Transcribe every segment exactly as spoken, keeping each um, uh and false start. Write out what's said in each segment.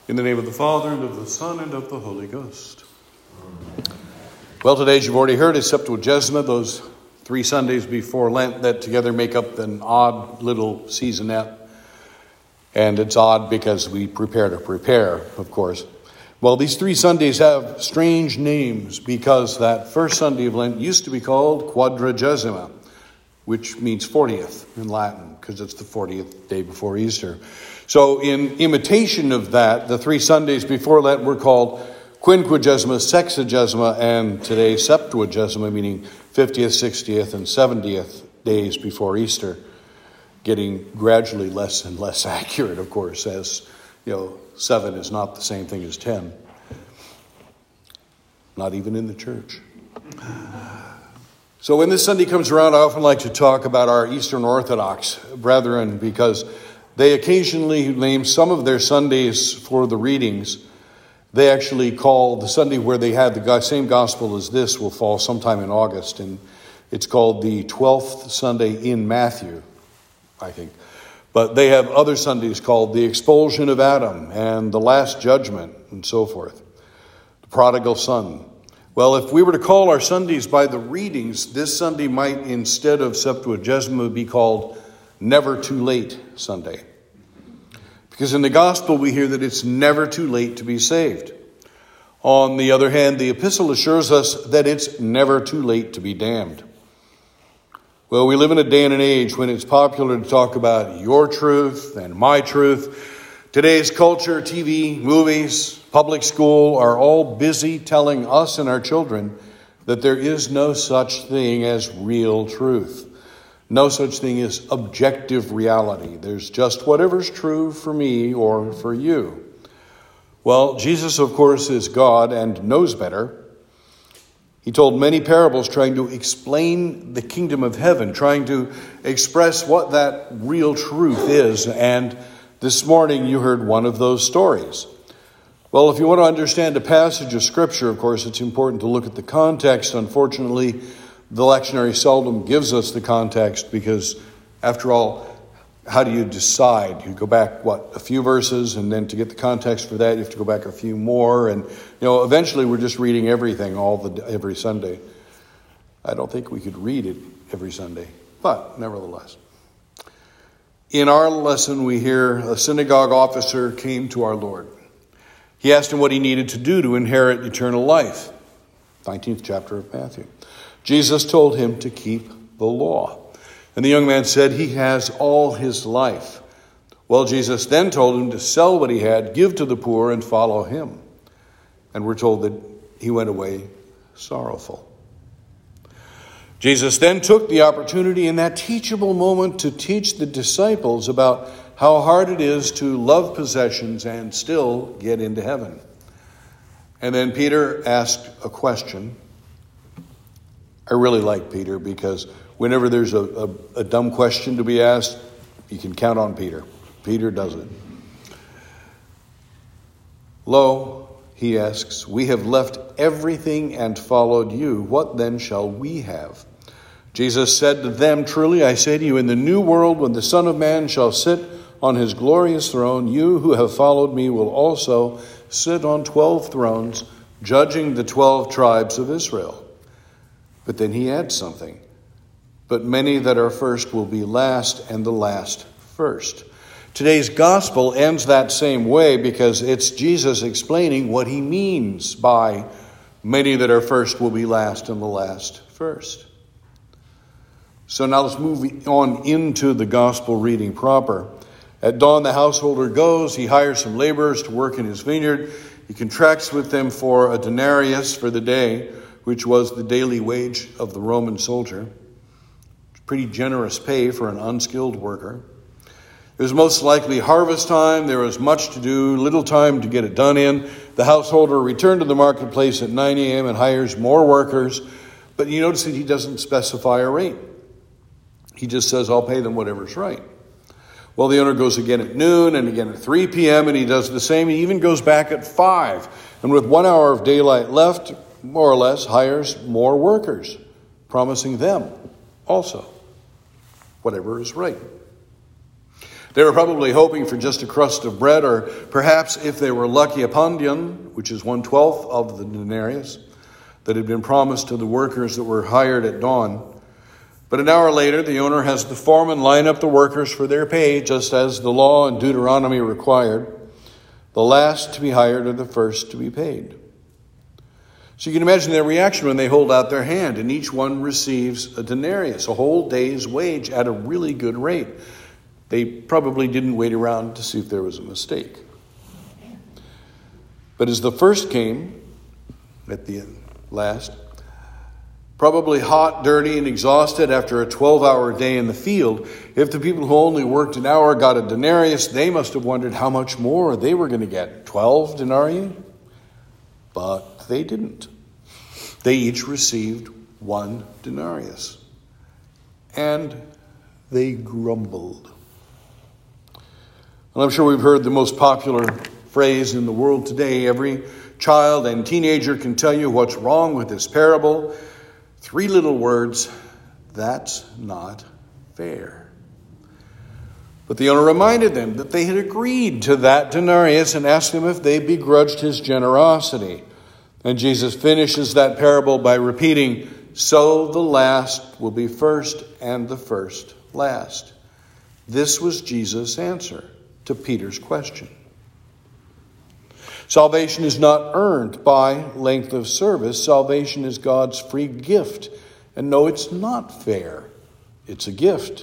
In the name of the Father, and of the Son, and of the Holy Ghost. Well, today, as you've already heard, is Septuagesima, those three Sundays before Lent that together make up an odd little seasonette. And it's odd because we prepare to prepare, of course. Well, these three Sundays have strange names because that first Sunday of Lent used to be called Quadragesima, which means fortieth in Latin, because it's the fortieth day before Easter. So in imitation of that, the three Sundays before Lent were called Quinquagesima, Sexagesima, and today Septuagesima, meaning fiftieth, sixtieth, and seventieth days before Easter, getting gradually less and less accurate, of course, as, you know, seven is not the same thing as ten. Not even in the church. So when this Sunday comes around, I often like to talk about our Eastern Orthodox brethren because they occasionally name some of their Sundays for the readings. They actually call the Sunday where they had the same gospel as this will fall sometime in August, and it's called the twelfth Sunday in Matthew, I think. But they have other Sundays called the expulsion of Adam and the last judgment and so forth. The prodigal son. Well, if we were to call our Sundays by the readings, this Sunday might, instead of Septuagesima, be called Never Too Late Sunday. Because in the gospel we hear that it's never too late to be saved. On the other hand, the epistle assures us that it's never too late to be damned. Well, we live in a day and an age when it's popular to talk about your truth and my truth. Today's culture, T V, movies, public school are all busy telling us and our children that there is no such thing as real truth. No such thing as objective reality. There's just whatever's true for me or for you. Well, Jesus, of course, is God and knows better. He told many parables trying to explain the kingdom of heaven, trying to express what that real truth is. And this morning you heard one of those stories. Well, if you want to understand a passage of Scripture, of course, it's important to look at the context. Unfortunately, the lectionary seldom gives us the context because, after all, how do you decide? You go back, what, a few verses, and then to get the context for that, you have to go back a few more. And, you know, eventually we're just reading everything all the every Sunday. I don't think we could read it every Sunday, but nevertheless. In our lesson, we hear a synagogue officer came to our Lord. He asked him what he needed to do to inherit eternal life. nineteenth chapter of Matthew. Jesus told him to keep the law. And the young man said he has all his life. Well, Jesus then told him to sell what he had, give to the poor, and follow him. And we're told that he went away sorrowful. Jesus then took the opportunity in that teachable moment to teach the disciples about how hard it is to love possessions and still get into heaven. And then Peter asked a question. I really like Peter because whenever there's a, a, a dumb question to be asked, you can count on Peter. Peter does it. Lo, he asks, we have left everything and followed you. What then shall we have? Jesus said to them, truly I say to you, in the new world when the Son of Man shall sit on his glorious throne, you who have followed me will also sit on twelve thrones, judging the twelve tribes of Israel. But then he adds something. But many that are first will be last, and the last first. Today's gospel ends that same way because it's Jesus explaining what he means by many that are first will be last, and the last first. So now let's move on into the gospel reading proper. At dawn, the householder goes. He hires some laborers to work in his vineyard. He contracts with them for a denarius for the day, which was the daily wage of the Roman soldier. Pretty generous pay for an unskilled worker. It was most likely harvest time. There was much to do, little time to get it done in. The householder returned to the marketplace at nine a.m. and hires more workers. But you notice that he doesn't specify a rate. He just says, I'll pay them whatever's right. Well, the owner goes again at noon and again at three p.m. and he does the same. He even goes back at five. And with one hour of daylight left, more or less, hires more workers, promising them also whatever is right. They were probably hoping for just a crust of bread, or perhaps, if they were lucky, a pandion, which is one-twelfth of the denarius that had been promised to the workers that were hired at dawn. But an hour later, the owner has the foreman line up the workers for their pay, just as the law in Deuteronomy required. The last to be hired are the first to be paid. So you can imagine their reaction when they hold out their hand, and each one receives a denarius, a whole day's wage at a really good rate. They probably didn't wait around to see if there was a mistake. But as the first came, at the last, probably hot, dirty, and exhausted after a twelve-hour day in the field, if the people who only worked an hour got a denarius, they must have wondered how much more they were going to get. Twelve denarii? But they didn't. They each received one denarius. And they grumbled. Well, I'm sure we've heard the most popular phrase in the world today. Every child and teenager can tell you what's wrong with this parable. Three little words: that's not fair. But the owner reminded them that they had agreed to that denarius and asked them if they begrudged his generosity. And Jesus finishes that parable by repeating, "So the last will be first and the first last." This was Jesus' answer to Peter's question. Salvation is not earned by length of service. Salvation is God's free gift. And no, it's not fair. It's a gift.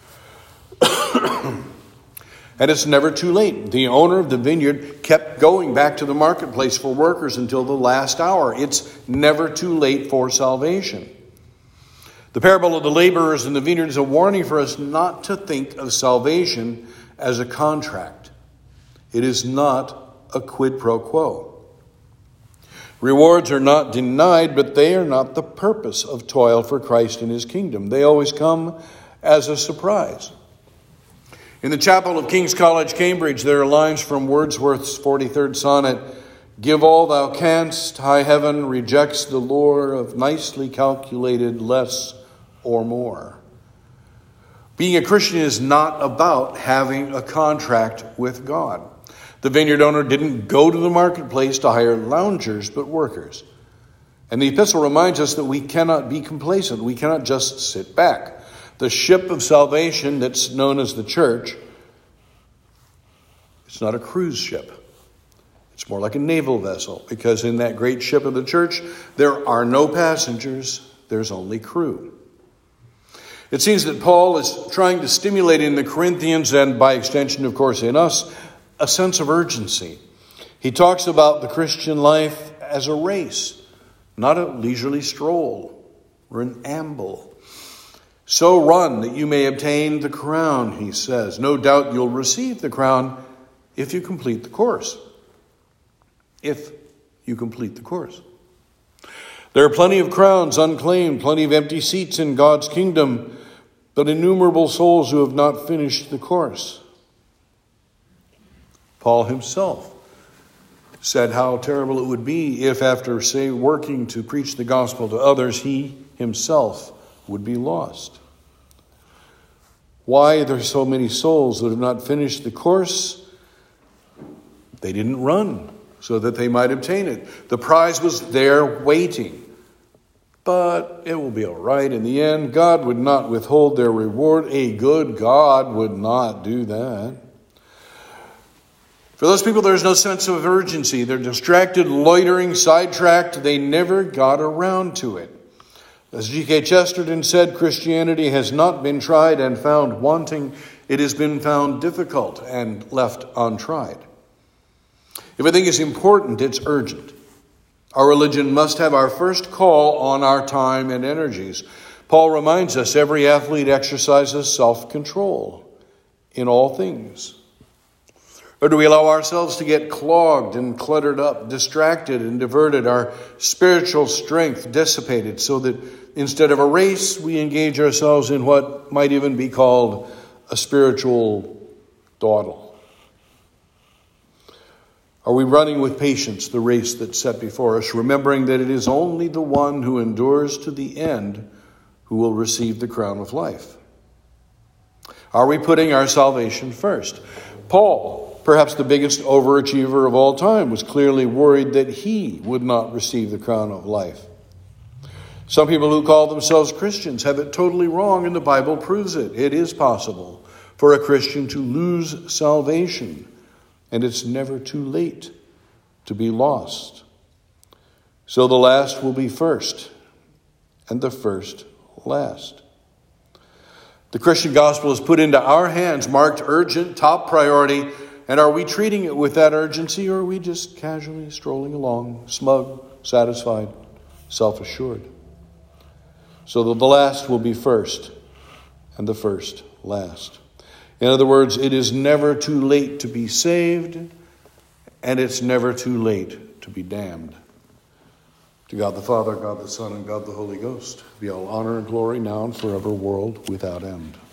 And it's never too late. The owner of the vineyard kept going back to the marketplace for workers until the last hour. It's never too late for salvation. The parable of the laborers in the vineyard is a warning for us not to think of salvation as a contract. It is not a quid pro quo. Rewards are not denied, but they are not the purpose of toil for Christ and his kingdom. They always come as a surprise. In the chapel of King's College, Cambridge, there are lines from Wordsworth's forty-third sonnet: "Give all thou canst, high heaven rejects the lure of nicely calculated less or more." Being a Christian is not about having a contract with God. The vineyard owner didn't go to the marketplace to hire loungers, but workers. And the epistle reminds us that we cannot be complacent. We cannot just sit back. The ship of salvation that's known as the church, it's not a cruise ship. It's more like a naval vessel, because in that great ship of the church, there are no passengers, there's only crew. It seems that Paul is trying to stimulate in the Corinthians, and by extension, of course, in us, a sense of urgency. He talks about the Christian life as a race, not a leisurely stroll or an amble. So run that you may obtain the crown, he says. No doubt you'll receive the crown if you complete the course. If you complete the course. There are plenty of crowns unclaimed, plenty of empty seats in God's kingdom, but innumerable souls who have not finished the course. Paul himself said how terrible it would be if, after, say, working to preach the gospel to others, he himself would be lost. Why are there so many souls that have not finished the course? They didn't run so that they might obtain it. The prize was there waiting. But it will be all right in the end. God would not withhold their reward. A good God would not do that. For those people, there's no sense of urgency. They're distracted, loitering, sidetracked. They never got around to it. As G K Chesterton said, Christianity has not been tried and found wanting. It has been found difficult and left untried. If a thing is important, it's urgent. Our religion must have our first call on our time and energies. Paul reminds us every athlete exercises self-control in all things. Or do we allow ourselves to get clogged and cluttered up, distracted and diverted, our spiritual strength dissipated, so that instead of a race, we engage ourselves in what might even be called a spiritual dawdle? Are we running with patience the race that's set before us, remembering that it is only the one who endures to the end who will receive the crown of life? Are we putting our salvation first? Paul, perhaps the biggest overachiever of all time, was clearly worried that he would not receive the crown of life. Some people who call themselves Christians have it totally wrong, and the Bible proves it. It is possible for a Christian to lose salvation, and it's never too late to be lost. So the last will be first, and the first last. The Christian gospel is put into our hands, marked urgent, top priority, and are we treating it with that urgency, or are we just casually strolling along, smug, satisfied, self-assured? So that the last will be first, and the first last. In other words, it is never too late to be saved, and it's never too late to be damned. To God the Father, God the Son, and God the Holy Ghost be all honor and glory now and forever, world without end.